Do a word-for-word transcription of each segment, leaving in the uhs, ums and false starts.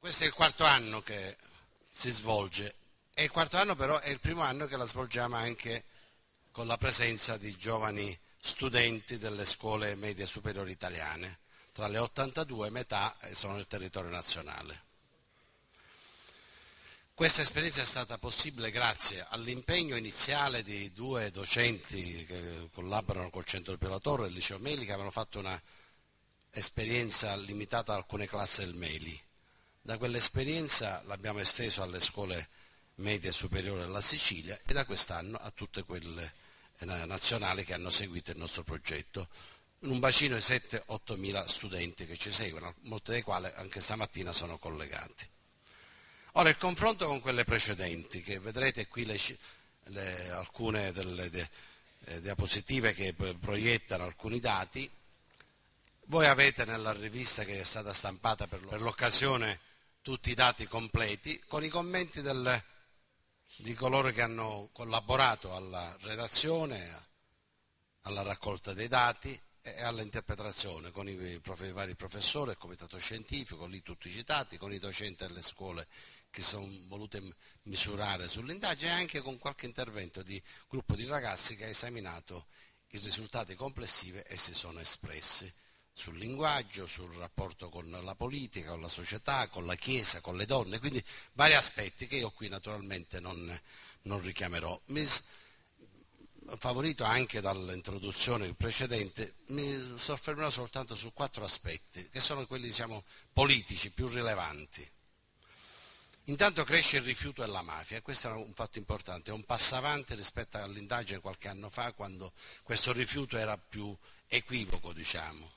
Questo è il quarto anno che si svolge e il quarto anno però è il primo anno che la svolgiamo anche con la presenza di giovani studenti delle scuole medie superiori italiane. Tra le ottantadue metà sono nel territorio nazionale. Questa esperienza è stata possibile grazie all'impegno iniziale di due docenti che collaborano col Centro Pio La Torre e il Liceo Meli, che avevano fatto una esperienza limitata ad alcune classi del Meli. Da quell'esperienza l'abbiamo esteso alle scuole medie e superiori della Sicilia e da quest'anno a tutte quelle nazionali che hanno seguito il nostro progetto, in un bacino di sette otto mila studenti che ci seguono, molti dei quali anche stamattina sono collegati. Ora, il confronto con quelle precedenti, che vedrete qui le, le, alcune delle de, eh, diapositive che proiettano alcuni dati, voi avete nella rivista che è stata stampata per l'occasione tutti i dati completi, con i commenti del, di coloro che hanno collaborato alla redazione, alla raccolta dei dati e all'interpretazione, con i, prof, i vari professori, il comitato scientifico, lì tutti citati, con i docenti delle scuole che sono volute misurare sull'indagine, e anche con qualche intervento di gruppo di ragazzi che ha esaminato i risultati complessivi e si sono espressi sul linguaggio, sul rapporto con la politica, con la società, con la Chiesa, con le donne, quindi vari aspetti che io qui naturalmente non, non richiamerò. Mi, favorito anche dall'introduzione precedente, mi soffermerò soltanto su quattro aspetti, che sono quelli, diciamo, politici più rilevanti. Intanto cresce il rifiuto della mafia, e questo è un fatto importante, è un passo avanti rispetto all'indagine qualche anno fa, quando questo rifiuto era più equivoco, diciamo.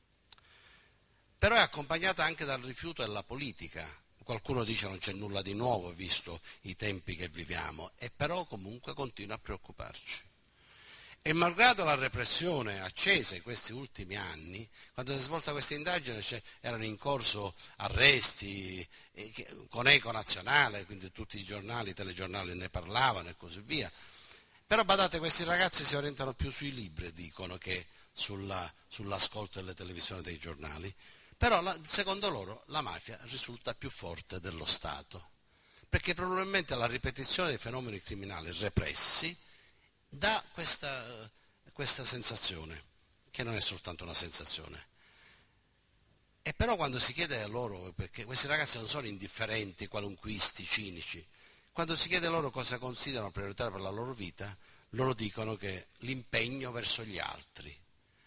Però è accompagnata anche dal rifiuto della politica. Qualcuno dice non c'è nulla di nuovo visto i tempi che viviamo, e però comunque continua a preoccuparci. E malgrado la repressione accesa in questi ultimi anni, quando si è svolta questa indagine erano in corso arresti eh, che, con eco nazionale, quindi tutti i giornali, i telegiornali ne parlavano e così via. Però badate, questi ragazzi si orientano più sui libri, dicono, che sulla, sull'ascolto delle televisioni e dei giornali. Però la, secondo loro la mafia risulta più forte dello Stato, perché probabilmente la ripetizione dei fenomeni criminali repressi dà questa, questa sensazione, che non è soltanto una sensazione. E però quando si chiede a loro, perché questi ragazzi non sono indifferenti, qualunquisti, cinici, quando si chiede loro cosa considerano prioritario per la loro vita, loro dicono che l'impegno verso gli altri.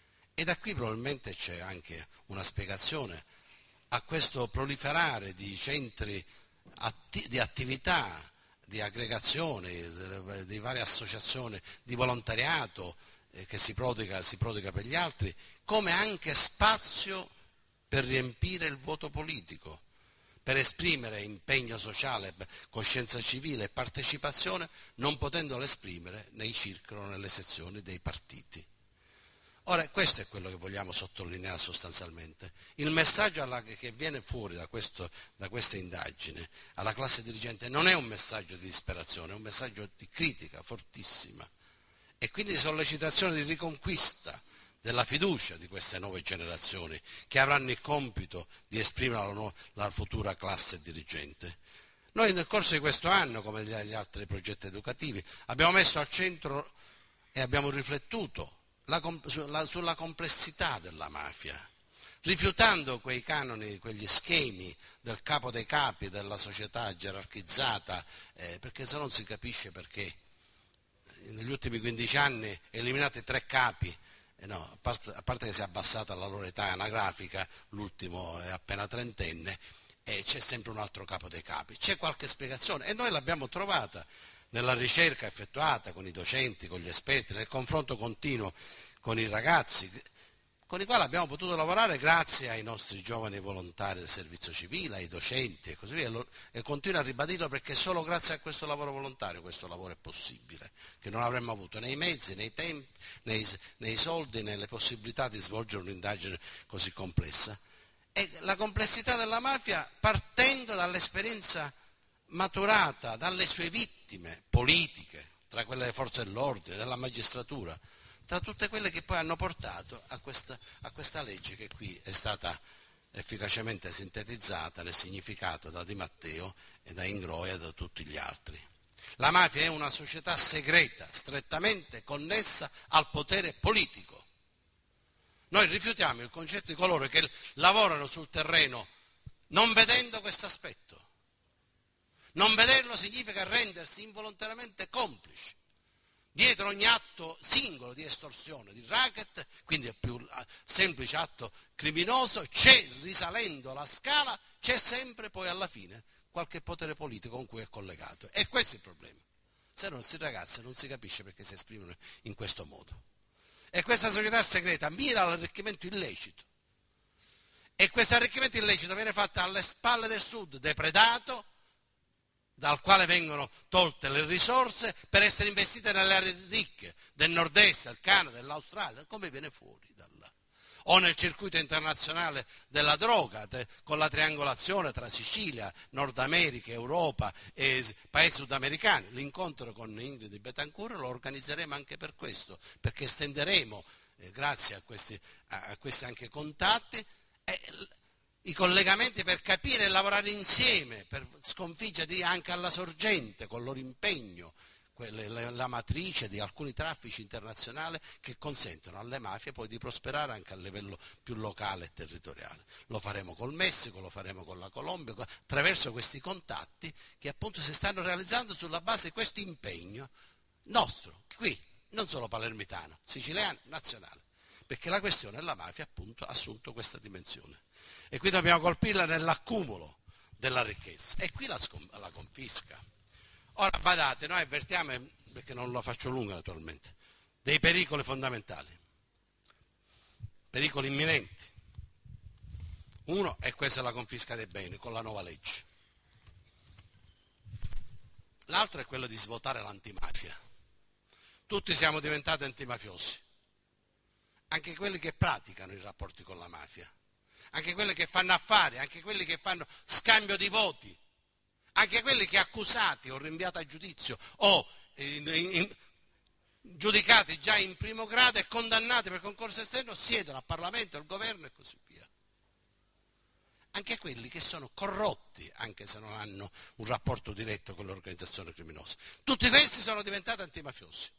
E da qui probabilmente c'è anche una spiegazione a questo proliferare di centri atti- di attività, di aggregazione, di varie associazioni di volontariato eh, che si prodiga, si prodiga per gli altri, come anche spazio per riempire il vuoto politico, per esprimere impegno sociale, coscienza civile e partecipazione, non potendolo esprimere nei circoli o nelle sezioni dei partiti. Ora, questo è quello che vogliamo sottolineare sostanzialmente. Il messaggio alla, che viene fuori da, questo, da questa indagine alla classe dirigente non è un messaggio di disperazione, è un messaggio di critica fortissima e quindi di sollecitazione di riconquista della fiducia di queste nuove generazioni che avranno il compito di esprimere la, nu- la futura classe dirigente. Noi nel corso di questo anno, come gli altri progetti educativi, abbiamo messo al centro e abbiamo riflettuto La, sulla, sulla complessità della mafia, rifiutando quei canoni, quegli schemi del capo dei capi, della società gerarchizzata, eh, perché se no non si capisce perché negli ultimi quindici anni eliminati tre capi, eh no, a, parte, a parte che si è abbassata la loro età anagrafica, l'ultimo è appena trentenne, e c'è sempre un altro capo dei capi. C'è qualche spiegazione e noi l'abbiamo trovata nella ricerca effettuata con i docenti, con gli esperti, nel confronto continuo con i ragazzi, con i quali abbiamo potuto lavorare grazie ai nostri giovani volontari del servizio civile, ai docenti e così via, e continuo a ribadirlo perché solo grazie a questo lavoro volontario questo lavoro è possibile, che non avremmo avuto nei mezzi, nei tempi, nei, nei soldi, nelle possibilità di svolgere un'indagine così complessa. E la complessità della mafia partendo dall'esperienza maturata dalle sue vittime politiche, tra quelle delle forze dell'ordine, della magistratura, tra tutte quelle che poi hanno portato a questa, a questa legge che qui è stata efficacemente sintetizzata nel significato da Di Matteo e da Ingroia e da tutti gli altri. La mafia è una società segreta, strettamente connessa al potere politico. Noi rifiutiamo il concetto di coloro che lavorano sul terreno non vedendo questo aspetto. Non vederlo significa rendersi involontariamente complici. Dietro ogni atto singolo di estorsione, di racket, quindi è più semplice atto criminoso, c'è, risalendo la scala, c'è sempre poi alla fine qualche potere politico con cui è collegato. E questo è il problema. Se no questi ragazzi non si capisce perché si esprimono in questo modo. E questa società segreta mira all'arricchimento illecito. E questo arricchimento illecito viene fatto alle spalle del Sud, depredato, dal quale vengono tolte le risorse per essere investite nelle aree ricche del nord-est, del Canada, dell'Australia, come viene fuori da là. O nel circuito internazionale della droga, te, con la triangolazione tra Sicilia, Nord America, Europa e paesi sudamericani. L'incontro con Ingrid Betancourt lo organizzeremo anche per questo, perché estenderemo, eh, grazie a questi, a, a questi anche contatti, eh, i collegamenti per capire e lavorare insieme, per sconfiggere anche alla sorgente, con il loro impegno, la matrice di alcuni traffici internazionali che consentono alle mafie poi di prosperare anche a livello più locale e territoriale. Lo faremo col Messico, lo faremo con la Colombia, attraverso questi contatti che appunto si stanno realizzando sulla base di questo impegno nostro, qui, non solo palermitano, siciliano, nazionale, perché la questione della mafia appunto ha assunto questa dimensione. E qui dobbiamo colpirla nell'accumulo della ricchezza. E qui la, la confisca. Ora, badate, noi avvertiamo, perché non la faccio lunga naturalmente, dei pericoli fondamentali, pericoli imminenti. Uno è questa, la confisca dei beni con la nuova legge. L'altro è quello di svuotare l'antimafia. Tutti siamo diventati antimafiosi, anche quelli che praticano i rapporti con la mafia. Anche quelli che fanno affari, anche quelli che fanno scambio di voti, anche quelli che accusati o rinviati a giudizio o in, in, giudicati già in primo grado e condannati per concorso esterno siedono al Parlamento, al governo e così via. Anche quelli che sono corrotti, anche se non hanno un rapporto diretto con l'organizzazione criminosa. Tutti questi sono diventati antimafiosi.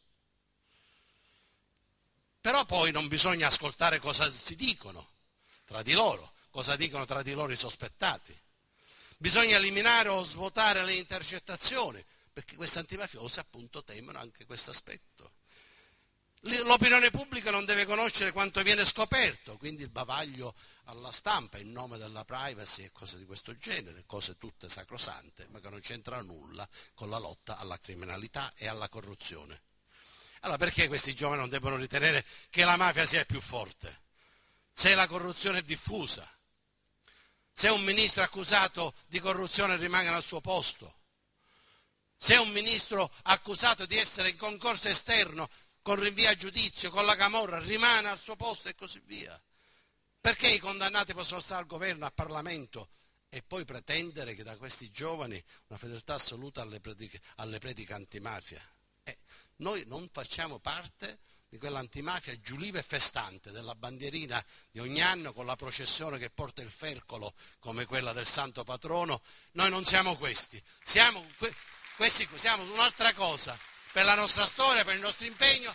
Però poi non bisogna ascoltare cosa si dicono tra di loro, cosa dicono tra di loro i sospettati. Bisogna eliminare o svuotare le intercettazioni, perché questi antimafiosi appunto temono anche questo aspetto. L'opinione pubblica non deve conoscere quanto viene scoperto, quindi il bavaglio alla stampa in nome della privacy e cose di questo genere, cose tutte sacrosante, ma che non c'entrano nulla con la lotta alla criminalità e alla corruzione. Allora perché questi giovani non devono ritenere che la mafia sia più forte? Se la corruzione è diffusa, se un ministro accusato di corruzione rimane al suo posto, se un ministro accusato di essere in concorso esterno con rinvio a giudizio, con la camorra, rimane al suo posto e così via. Perché i condannati possono stare al governo, al Parlamento e poi pretendere che da questi giovani una fedeltà assoluta alle prediche, alle prediche antimafia? Eh, noi non facciamo parte di quell'antimafia giuliva e festante della bandierina di ogni anno con la processione che porta il fercolo come quella del santo patrono. Noi non siamo questi, siamo, questi, siamo un'altra cosa per la nostra storia, per il nostro impegno,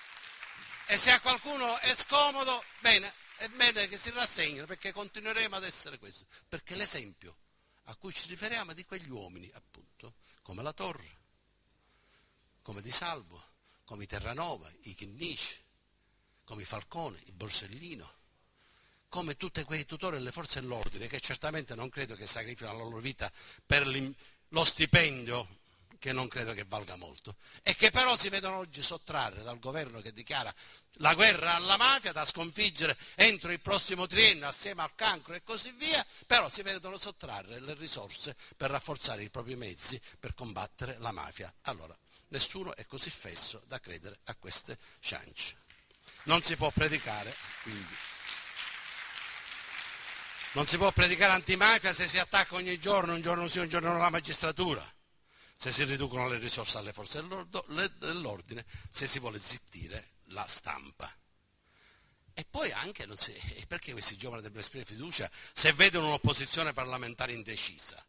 e se a qualcuno è scomodo, bene, è bene che si rassegnino, perché continueremo ad essere questo, perché l'esempio a cui ci riferiamo è di quegli uomini appunto, come La Torre, come Di Salvo, come i Terranova, i Chinnici, come i Falcone, i Borsellino, come tutti quei tutori delle forze dell'ordine che certamente non credo che sacrificano la loro vita per lo stipendio, che non credo che valga molto, e che però si vedono oggi sottrarre dal governo che dichiara la guerra alla mafia da sconfiggere entro il prossimo triennio assieme al cancro e così via, però si vedono sottrarre le risorse per rafforzare i propri mezzi per combattere la mafia. Allora, nessuno è così fesso da credere a queste ciance. Non si può predicare, quindi, non si può predicare antimafia se si attacca ogni giorno, un giorno sì, un giorno no, la magistratura, se si riducono le risorse alle forze dell'ordine, se si vuole zittire la stampa. E poi anche, non si, perché questi giovani devono esprimere fiducia se vedono un'opposizione parlamentare indecisa?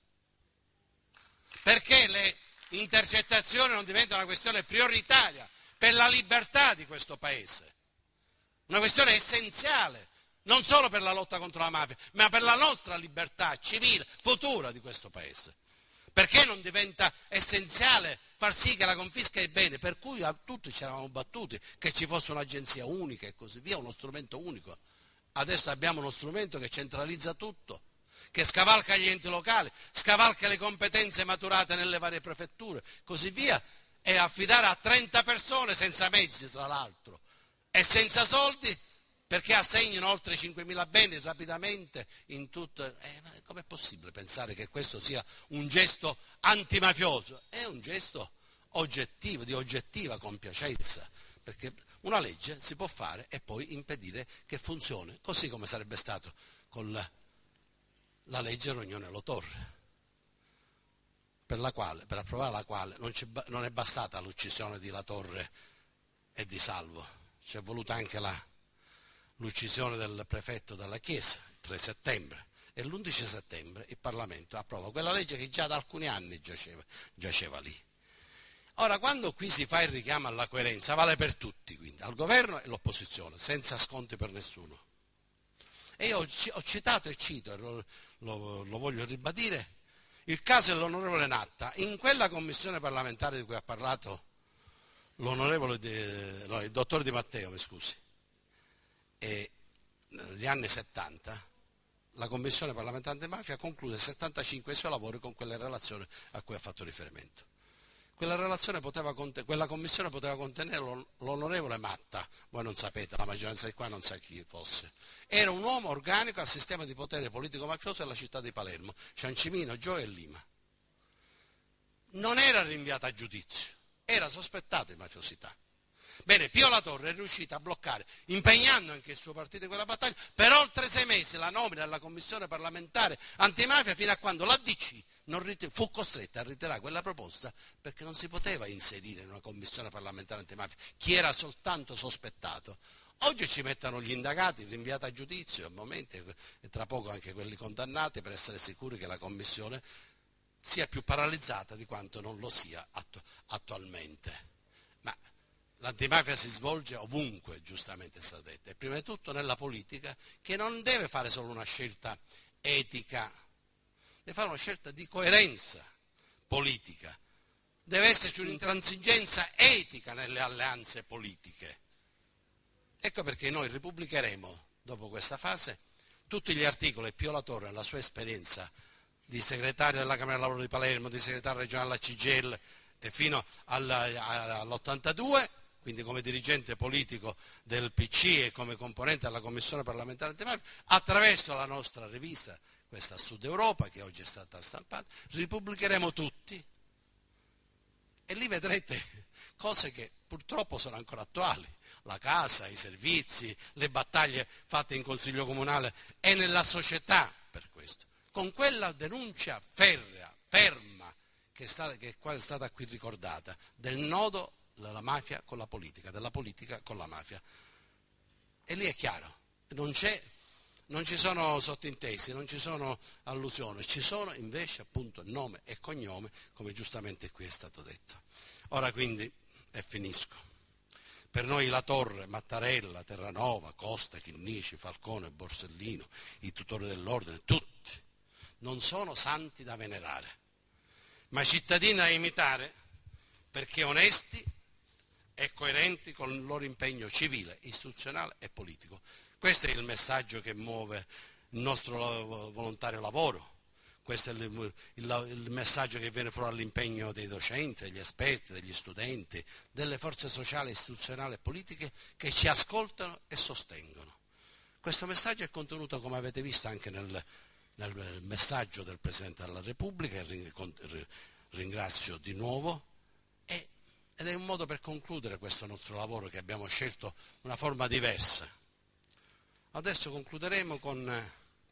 Perché le intercettazioni non diventano una questione prioritaria per la libertà di questo Paese? Una questione essenziale, non solo per la lotta contro la mafia, ma per la nostra libertà civile, futura di questo Paese. Perché non diventa essenziale far sì che la confisca è bene? Per cui a tutti ci eravamo battuti che ci fosse un'agenzia unica e così via, uno strumento unico. Adesso abbiamo uno strumento che centralizza tutto, che scavalca gli enti locali, scavalca le competenze maturate nelle varie prefetture, così via, e affidare a trenta persone senza mezzi, tra l'altro, e senza soldi, perché assegnano oltre cinquemila beni rapidamente in tutto. Eh, ma com'è possibile pensare che questo sia un gesto antimafioso? È un gesto oggettivo, di oggettiva compiacenza, perché una legge si può fare e poi impedire che funzioni, così come sarebbe stato con la, la legge Rognoni-Lo Torre, per la quale, per approvare la quale non, non è bastata l'uccisione di La Torre e di Salvo, ci è voluta anche la l'uccisione del prefetto della Chiesa, il tre settembre, e l'undici settembre il Parlamento approva quella legge che già da alcuni anni giaceva, giaceva lì. Ora, quando qui si fa il richiamo alla coerenza, vale per tutti, quindi, al governo e all'opposizione, senza sconti per nessuno. E io ho, ho citato e cito, e lo, lo, lo voglio ribadire, il caso dell'onorevole Natta. In quella commissione parlamentare di cui ha parlato l'onorevole, di, no, il dottor Di Matteo, mi scusi, e negli anni settanta la Commissione parlamentare antimafia conclude settantacinque i suoi lavori con quelle relazioni a cui ha fatto riferimento. Quella, relazione poteva, quella commissione poteva contenere l'onorevole Matta, voi non sapete, la maggioranza di qua non sa chi fosse. Era un uomo organico al sistema di potere politico-mafioso della città di Palermo, Ciancimino, Gioia e Lima. Non era rinviato a giudizio, era sospettato di mafiosità. Bene, Pio La Torre è riuscito a bloccare, impegnando anche il suo partito in quella battaglia, per oltre sei mesi la nomina della commissione parlamentare antimafia, fino a quando l'A D C non rit- fu costretta a ritirare quella proposta, perché non si poteva inserire in una commissione parlamentare antimafia chi era soltanto sospettato. Oggi ci mettono gli indagati, rinviati a giudizio, a momenti, e tra poco anche quelli condannati, per essere sicuri che la commissione sia più paralizzata di quanto non lo sia attu- attualmente. Ma l'antimafia si svolge ovunque, giustamente è stato detto, e prima di tutto nella politica, che non deve fare solo una scelta etica, deve fare una scelta di coerenza politica, deve esserci un'intransigenza etica nelle alleanze politiche. Ecco perché noi ripubblicheremo, dopo questa fase, tutti gli articoli. Pio La Torre, nella sua esperienza di segretario della Camera del Lavoro di Palermo, di segretario regionale alla C G I L, e fino all'ottantadue, quindi come dirigente politico del P C e come componente della Commissione parlamentare antimafia, attraverso la nostra rivista, questa Sud Europa, che oggi è stata stampata, ripubblicheremo tutti e lì vedrete cose che purtroppo sono ancora attuali. La casa, i servizi, le battaglie fatte in Consiglio Comunale e nella società per questo. Con quella denuncia ferrea, ferma, che è stata, che è stata qui ricordata, del nodo della mafia con la politica, della politica con la mafia. E lì è chiaro, non, c'è, non ci sono sottintesi, non ci sono allusioni, ci sono invece appunto nome e cognome, come giustamente qui è stato detto. Ora quindi, e finisco, per noi La Torre, Mattarella, Terranova, Costa, Chinnici, Falcone, Borsellino, i tutori dell'ordine, tutti, non sono santi da venerare, ma cittadini da imitare, perché onesti e coerenti con il loro impegno civile, istituzionale e politico. Questo è il messaggio che muove il nostro volontario lavoro, questo è il, il, il messaggio che viene fuori dall'impegno dei docenti, degli esperti, degli studenti, delle forze sociali, istituzionali e politiche che ci ascoltano e sostengono. Questo messaggio è contenuto, come avete visto, anche nel, nel messaggio del Presidente della Repubblica, e ringrazio di nuovo, e, ed è un modo per concludere questo nostro lavoro, che abbiamo scelto una forma diversa. Adesso concluderemo con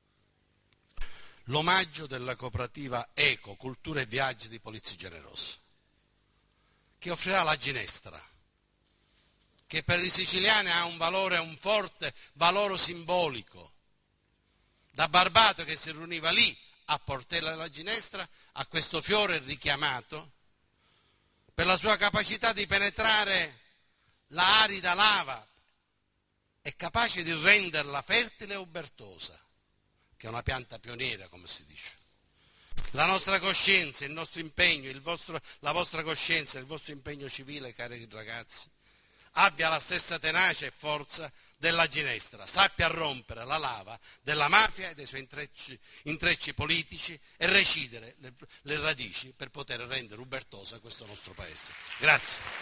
l'omaggio della cooperativa Eco, Cultura e Viaggi di Polizzi Generoso, che offrirà la ginestra, che per i siciliani ha un valore, un forte valore simbolico. Da Barbato che si riuniva lì a Portella della Ginestra, a questo fiore richiamato, per la sua capacità di penetrare la arida lava, è capace di renderla fertile e ubertosa, che è una pianta pioniera, come si dice. La nostra coscienza, il nostro impegno, il vostro, la vostra coscienza, il vostro impegno civile, cari ragazzi, abbia la stessa tenacia e forza della Ginestra, sappia rompere la lava della mafia e dei suoi intrecci, intrecci politici e recidere le, le radici per poter rendere ubertosa questo nostro paese. Grazie.